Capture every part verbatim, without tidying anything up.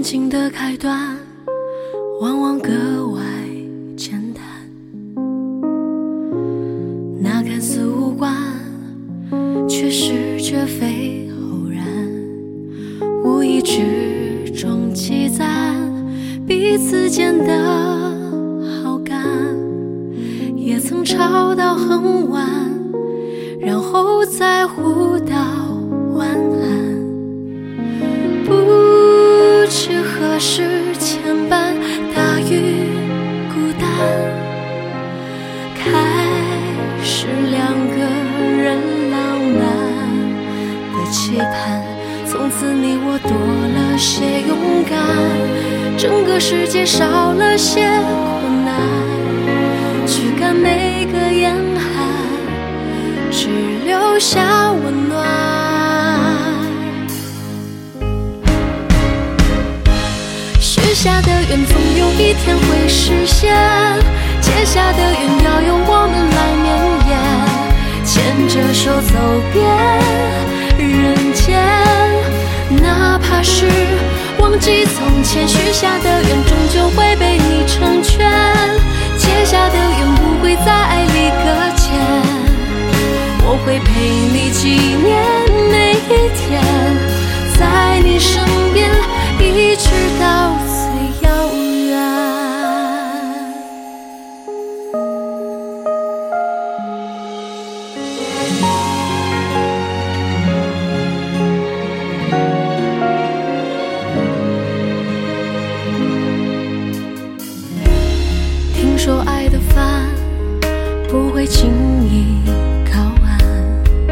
情的开端往往格外简单，那看似无关，却是绝非偶然，无意之中积攒彼此间的好感，也曾吵到很晚，然后再互道晚安。不知何时牵绊大于孤单，开始两个人浪漫的期盼，从此你我多了些勇敢，整个世界少了些困难，驱赶每个严寒，只留下温暖。许下的愿总有一天会实现，结下的缘要由我们来绵延，牵着手走遍人间，哪怕是忘记从前，许下的愿终究会被你成全，结下的缘不会在爱里搁浅，我会陪你纪念每一天，在你身边一直到最遥远。听说爱的饭不会轻易烤完，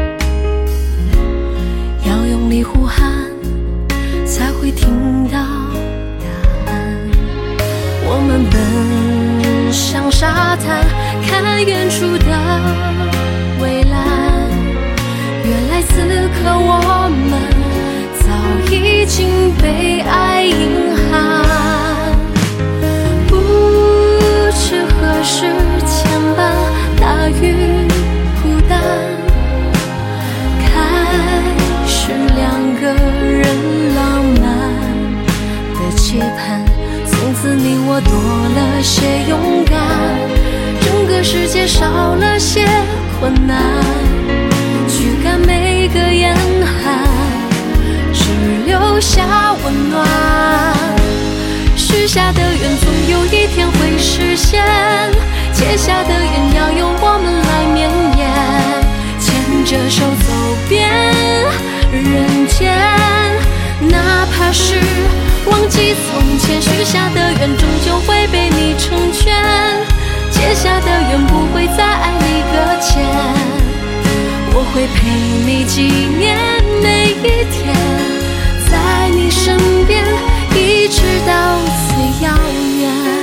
要用力呼喊才会听到答案。我们奔向沙滩，看远处的蔚蓝，原来此刻我们早已经被爱隐含。不知何时牵绊大于孤单，开始两个人浪漫的期盼，从此你我多了些勇敢，整个世界少了些困难，驱赶每个严寒，只留下温暖。许下的愿总有一天会实现，结下的缘要由我们来绵延，牵着手走遍人间，哪怕是忘记从前，许下的愿终究会被你成全，结下的缘不会在爱里搁浅，我会陪你纪念每一天，在你身边一直到最遥远。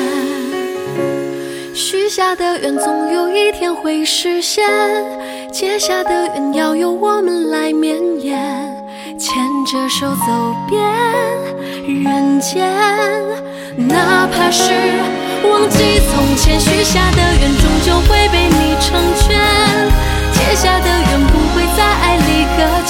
许下的愿总有一天会实现，结下的缘要由我们来绵延，牵着手走遍人间，哪怕是忘记从前，许下的愿终究会被你成全，结下的缘不会在爱里搁